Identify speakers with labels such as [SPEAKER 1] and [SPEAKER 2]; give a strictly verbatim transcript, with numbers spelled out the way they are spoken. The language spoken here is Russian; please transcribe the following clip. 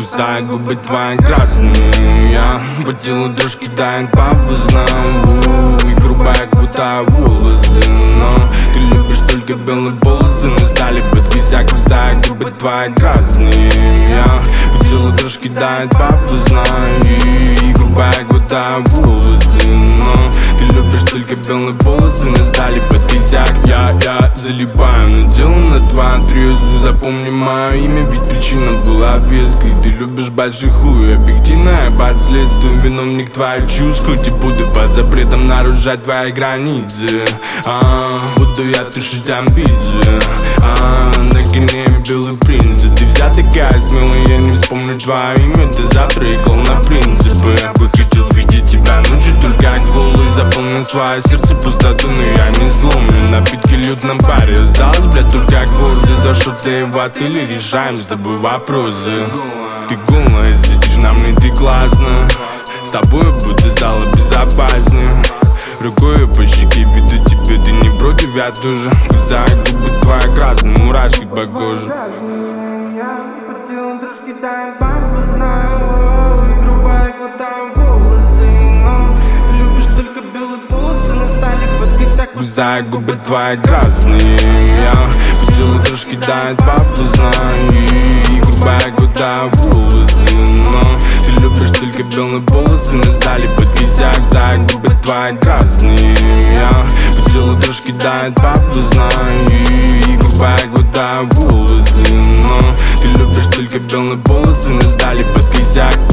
[SPEAKER 1] Кусаю губы твои красные, я по телу дрожь кидает по вузнам. И грубая квута волосы, но ты любишь только белые полосы. На стали под кисяк, кусаю губы твои красные, я по телу дрожь кидает по вузнам. И грубая квута волосы, но ты любишь только белые полосы. На стали под кисяк, я, я залипаю на дело на твою трезвую. Запомни мое имя, ведь причина была веской. Ты любишь большой хуй, объективная под следствием. Виновник твоих чувств, хоть и буду под запретом нарушать твои границы. а, Буду я тушить амбиции, а, на гневе белый принц. Ты вся такая смелая, я не вспомню твое имя до завтра и клал на принципы. Я бы хотел видеть тебя ночью, только голый. Заполнил свое сердце пустоту, но я не сломлен. Напитки льют на паре, осталось, блядь, только гордость. За что ты в отеле, решаем с тобой вопросы. Ты голая, сидишь на мне, ты классно. С тобой будто стало безопаснее. Рукой по щеке веду тебе, ты не против, я тоже. Кусаю губы твои красные, мурашки по коже. Кусаю губы твои красные, я по телу дрожь кидает по вузнам. И грубая квута волосы, но ты любишь только белые полосы. На стали под кисяк, кусаю губы твои красные, я по телу дрожь кидает по вузнам. И грубая квута волосы, но ты любишь только белые полосы. На стали под кисяк.